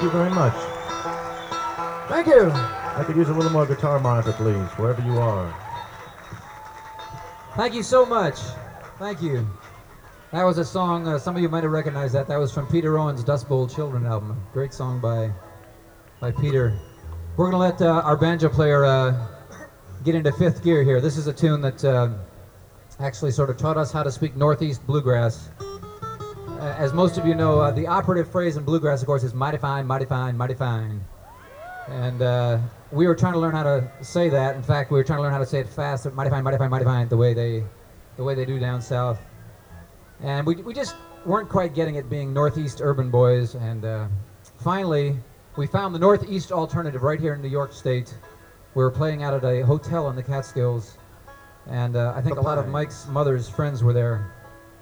Thank you very much. Thank you. I could use a little more guitar monitor, please, wherever you are. Thank you so much. Thank you. That was a song, some of you might have recognized that. That was from Peter Owen's Dust Bowl Children album. Great song by Peter. We're going to let our banjo player get into fifth gear here. This is a tune that actually sort of taught us how to speak Northeast bluegrass. As most of you know, the operative phrase in bluegrass, of course, is mighty fine, mighty fine, mighty fine. And we were trying to learn how to say that. In fact, we were trying to learn how to say it fast, mighty fine, mighty fine, mighty fine, the way they do down south. And we just weren't quite getting it, being Northeast urban boys. And finally, we found the Northeast alternative right here in New York State. We were playing out at a hotel in the Catskills, and I think a lot of Mike's mother's friends were there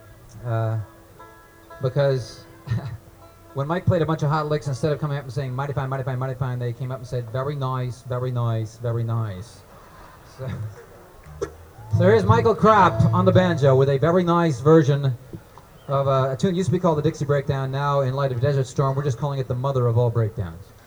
because when Mike played a bunch of hot licks, instead of coming up and saying mighty fine, mighty fine, mighty fine, they came up and said very nice, very nice, very nice. So here's Michael Kropp on the banjo with a very nice version of a tune used to be called the Dixie Breakdown. Now, in light of Desert Storm, we're just calling it the mother of all breakdowns.